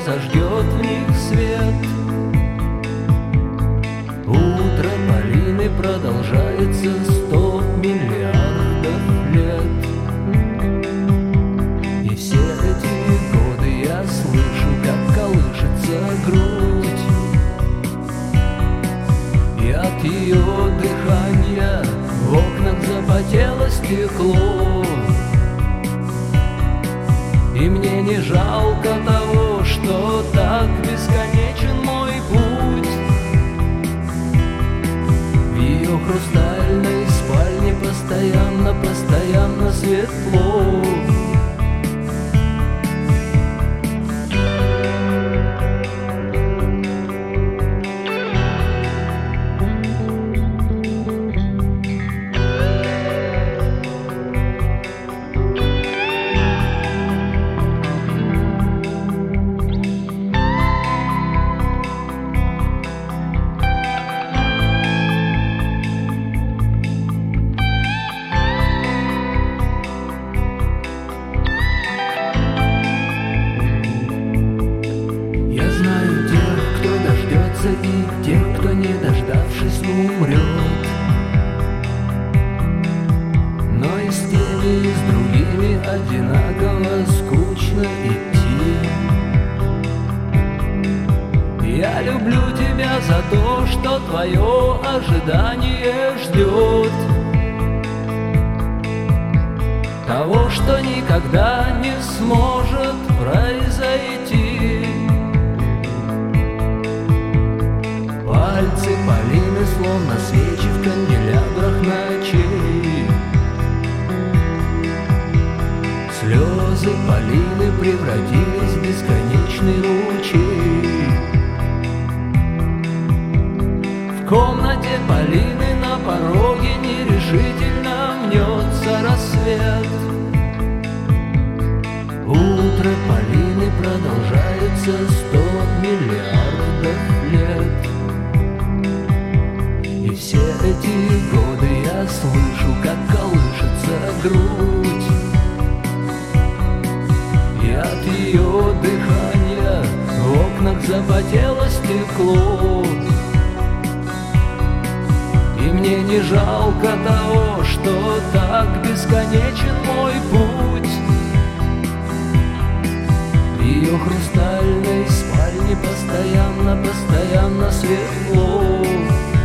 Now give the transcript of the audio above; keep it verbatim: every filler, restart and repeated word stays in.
зажгет в них свет. Утро Полины продолжается сто миллиардов лет. И все эти годы я слышу, как колышется грудь, и от ее дыхания в окнах запотело стекло. И мне не жалко того, что так бесконечен мой путь. В ее хрустальной спальне постоянно, постоянно светло. И тех, кто, не дождавшись, умрет. Но и с теми, и с другими одинаково скучно идти. Я люблю тебя за то, что твое ожидание ждет того, что никогда не сможет произойти. Пальцы Полины, словно свечи в канделябрах ночей. Слезы Полины превратились в бесконечный ручей. В комнате Полины на пороге нерешительно мнется рассвет. Утро Полины продолжается сто миллиардов лет. И все эти годы я слышу, как колышется грудь, и от ее дыхания в окнах запотело стекло. И мне не жалко того, что так бесконечен мой путь. В ее хрустальной спальне постоянно, постоянно светло.